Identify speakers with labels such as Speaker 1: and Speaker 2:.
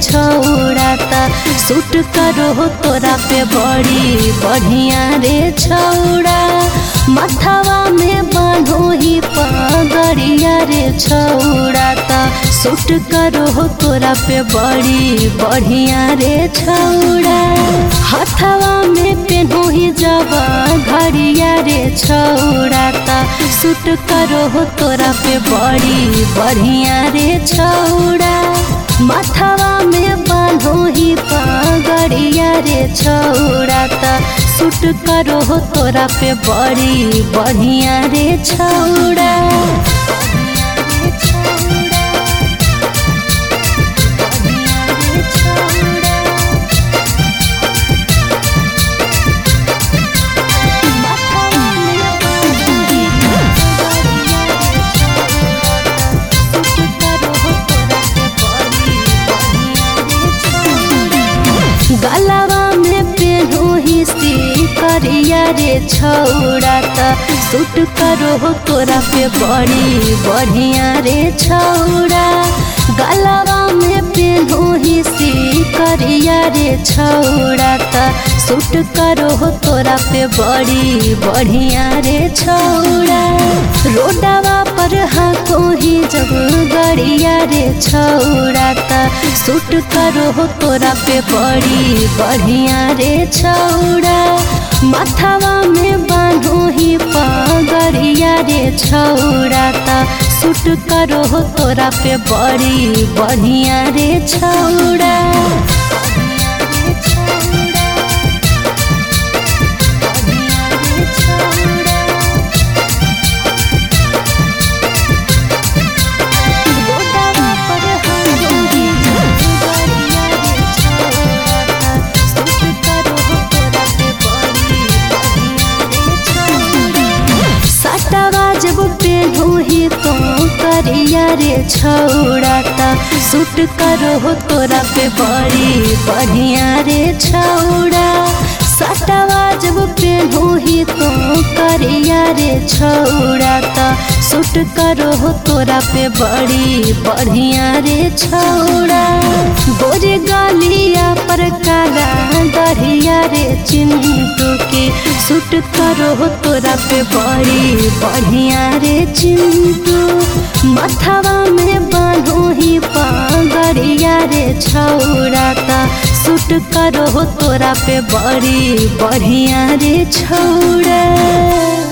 Speaker 1: छौड़ा ता सूट करो तोरा पे बड़ी बढ़िया रे छौड़ा। माथवा में बांधो ही पगड़िया रे छौड़ा ता सूट करो तोरा पे बड़ी बढ़िया रे छौड़ा। हथवा में पेन्हो ही जबा घड़िया रे छौड़ा ता सूट करो तोरा पे बड़ी बढ़िया रे छौड़ा। माथवा में बांधो ही पगड़िया रे छौड़ा ता सूट करो तोरा पे बड़ी बढ़िया रे छौड़ा। गलवा में पेन्हो ही करिया रे छौड़ा ता सूट करो तोरा पे बड़ी बढ़िया रे छौड़ा। गलवा में पेन्हो ही करिया रे छौड़ा ता सूट करो तोरा पे बड़ी बढ़िया रे छौड़ा। रोडवा पर हाथों ही जब गड़िया रे छौड़ा ता सूट करो तोरा पे बड़ी बढ़िया रे छौड़ा। माथवा में बांधो ही पगड़िया रे छौड़ा ता सूट करो तोरा पे बड़ी बढ़िया रे छौड़ा। जब पेन्हो ही तो करिया रे छौड़ा ता सूट करो तोरा पे बड़ी बढ़िया रे छौड़ा। सटवा जब पेन्हो ही तो करिया रे छौड़ा ता सूट करो तोरा पे बड़ी बढ़िया रे छौड़ा। गोरे गालिया पर काला दढ़िया रे चिंटू की सूट करो तोरा पे बड़ी बढ़िया रे चिंटू। माथवा में बांधो ही पगड़िया रे छौड़ा ता सूट करो तोरा पे बड़ी बढ़िया रे छौड़ा।